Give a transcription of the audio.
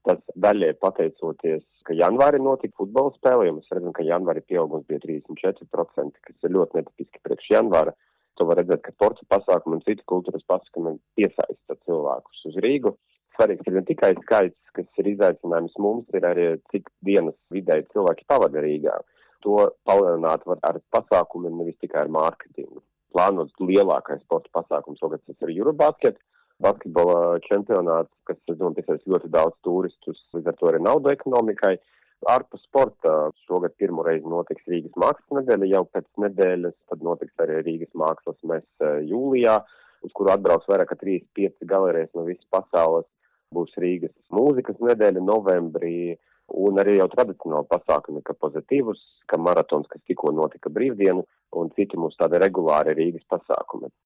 Tas daļai pateicoties, ka janvārī notika futbola spēle, jo mēs redzam, ka janvārī pieaugums bija 34%, kas ir ļoti netipiski priekš janvāra. To var redzēt, ka sporta pasākumi un citu kultūras pasākumi piesaista cilvēkus uz Rīgu. Svarīgs ir ne tikai skaits, kas ir izaicinājums mums, ir arī cik dienas vidēji cilvēki pavada Rīgā. To palielināt var ar pasākumiem, nevis tikai ar mārketingu. Plānots lielākais sporta pasākums, tagad tas ir Eurobasket, basketbola čempionāts, kas, es domāju, piesaistīs ļoti daudz turistus, līdz ar to arī naudu ekonomikai. Ārpus sporta šogad pirmo reizi notiks Rīgas mākslas nedēļa, jau pēc nedēļas, tad notiks arī Rīgas mākslas mese jūlijā, uz kuru atbrauks vairāk kā 35 galerijas no visas pasaules. Būs Rīgas mūzikas nedēļa novembrī, un arī jau tradicionāli pasākumi, ka pozitīvus, ka maratons, kas tikko notika brīvdienu, un citi mūs tādi regulāri Rīgas pasākumi.